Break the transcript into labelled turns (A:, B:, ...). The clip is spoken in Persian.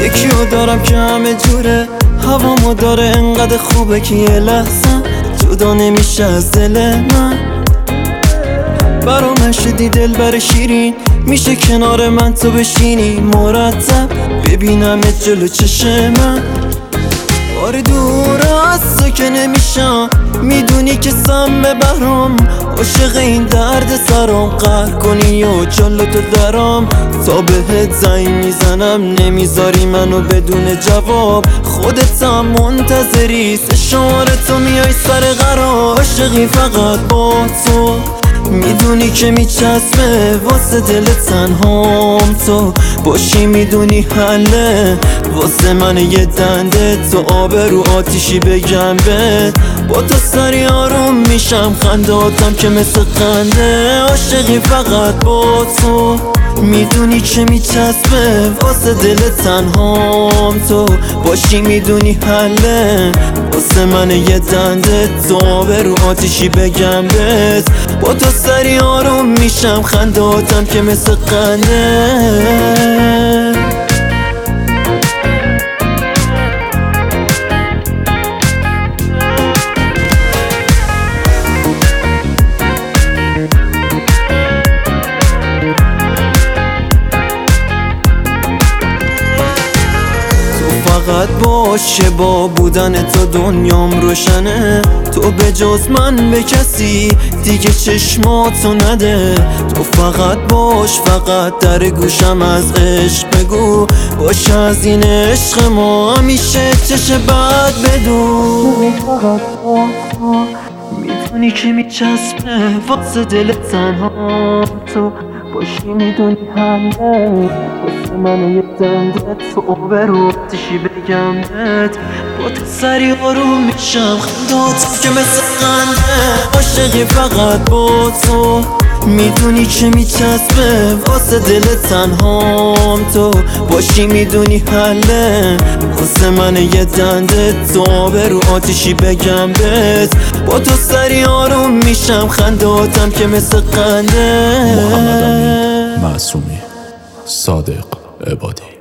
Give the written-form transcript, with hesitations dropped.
A: یکیو دارم که همه جوره، هوامو داره انقدر خوبه که یه لحظه جدا نمیشه از دل من. برام شدی دل بر شیرین، میشه کنار من تو بشینی مرتب ببینمت جلو چشم من. آره دور از تو که نمیشم، میدونی که سم برام عاشق این درد سرام. قهر کنی و جلو تو درام، تا بهت زنگ میزنم نمیذاری منو بدون جواب. خودتم منتظری، سه شماره تو میای سر قرار. عاشقی فقط با تو، میدونی که میچسبه واسه دل تنهام. تو باشی میدونی حله واسه من یه دنده. تو آب رو آتیشی بگم بهت، با تو سری آروم میشم، خنداتم که مثل خنده. عاشقی فقط با تو، میدونی که میچسبه واسه دل تنهام. تو باشی میدونی حله واسه من یه دنده. تو آب رو آتیشی بگم بهت، با تو سری آروم میشم، خنداتم که مثل خنده. فقط باشه با بودن تو دنیام روشنه. تو به جز من به کسی دیگه چشماتو نده. تو فقط باش، فقط در گوشم از عشق بگو. باشه از این عشق ما همیشه چش بد بدون. فقط با تو، میدونی که میچسبه واسه دل تنها. تو باشی میدونی حله واسه من یه دنده. تو آبرو آتیشی بگم بهت، با تو سری آروم میشم، خنداتم که مثل خنده. عاشقی فقط با تو، میدونی که میچسبه واسه دل تنهام. تو باشی میدونی حله واسه من یه دنده. تو آبرو آتیشی بگم بهت، با تو سری آروم میشم، خنداتم که مثل خنده.
B: محمد امین معصومی، صادق عبادی.